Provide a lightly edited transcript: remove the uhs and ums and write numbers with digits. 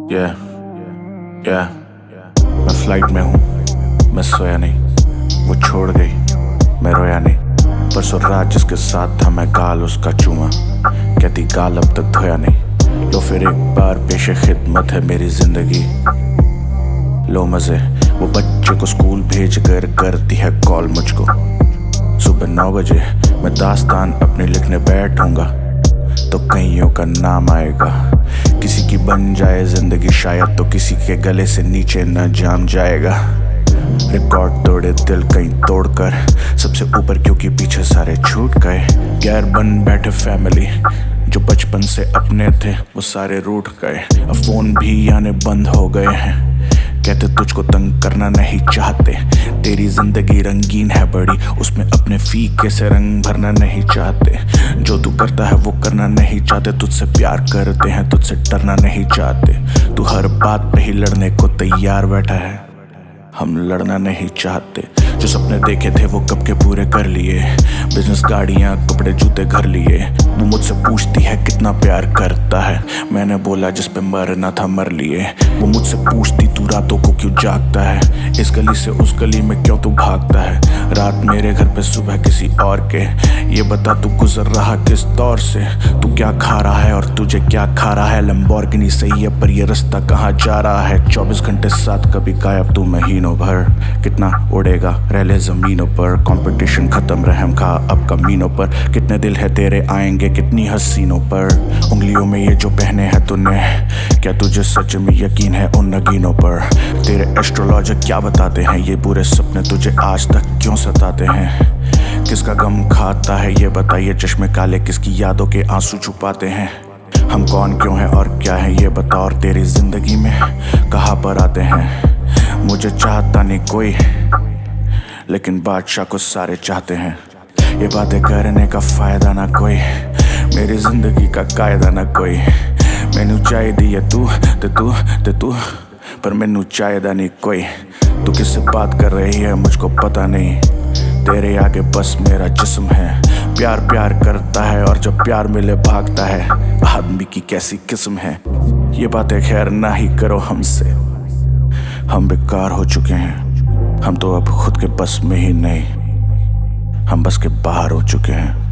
Yeah, yeah, मैं flight में हूँ, मैं सोया नहीं, वो छोड़ गई, मैं रोया नहीं। परसों रात जिसके साथ था मैं गाल उसका चूमा, कहती गाल अब तक धोया नहीं। लो फिर एक बार पेशे खिदमत है मेरी जिंदगी, लो मजे। वो बच्चे को स्कूल भेज कर करती है कॉल मुझको। सुबह 9 बजे मैं दास्तान अपनी लिखने बैठूंगा तो कईयों का नाम आएगा। किसी की बन जाए जिंदगी शायद तो किसी के गले से नीचे न जाम जाएगा। रिकॉर्ड तोड़े दिल कहीं तोड़कर सबसे ऊपर क्योंकि पीछे सारे छूट गए। गैर बन बैठे फैमिली जो बचपन से अपने थे वो सारे रूठ गए। अब फोन भी आने बंद हो गए हैं, कहते तुझको तंग करना नहीं चाहते। तेरी जिंदगी रंगीन है बड़ी, उसमें अपने फीके से रंग भरना नहीं चाहते। जो तू करता है वो करना नहीं चाहते, तुझसे प्यार करते हैं तुझसे डरना नहीं चाहते। तू हर बात पे ही लड़ने को तैयार बैठा है, हम लड़ना नहीं चाहते। जो सपने देखे थे वो कब के पूरे कर लिए, बिजनेस गाड़ियाँ कपड़े जूते घर लिए। वो मुझसे पूछती है कितना प्यार करता है, मैंने बोला जिस पे मरना था मर लिए। वो मुझसे पूछती तू रातों को क्यों जागता है, इस गली से उस गली में क्यों तू भागता है। रात मेरे घर पे सुबह किसी और के, ये बता तू गुजर रहा किस दौर से। तू क्या खा रहा है और तुझे क्या खा रहा है। लंबोर्गिनी सही है पर ये रास्ता कहाँ जा रहा है। 24 घंटे साथ कभी गायब तू महीनों भर, कितना उड़ेगा रह ले जमीनों पर। कंपटीशन खत्म रहम खा अब कमीनों पर, कितने दिल है तेरे आएंगे कितनी हसीनों पर। उंगलियों में ये जो पहने हैं तूने, क्या तुझे सच में यकीन है उन नगीनों पर। तेरे एस्ट्रोलॉजर क्या बताते हैं ये बुरे सपने तुझे आज तक क्यों सताते हैं। किसका गम खाता है ये बताइए, चश्मे काले किसकी यादों के आंसू छुपाते हैं। हम कौन क्यों हैं और क्या है ये बता, और तेरी जिंदगी में कहाँ पर आते हैं। मुझे चाहता नहीं कोई लेकिन बादशाह को सारे चाहते हैं। ये बातें करने का फायदा ना कोई, मेरी जिंदगी का कायदा ना कोई। मैनू चाहिदी है तू ते तू पर मैनू चाहिदा नहीं कोई। तू किससे बात कर रही है मुझको पता नहीं, तेरे आगे बस मेरा जिस्म है। प्यार प्यार करता है और जब प्यार मिले भागता है, आदमी की कैसी किस्म है। ये बातें खैर ना ही करो हमसे, हम बेकार हो चुके हैं। हम तो अब खुद के बस में ही नहीं, हम बस के बाहर हो चुके हैं।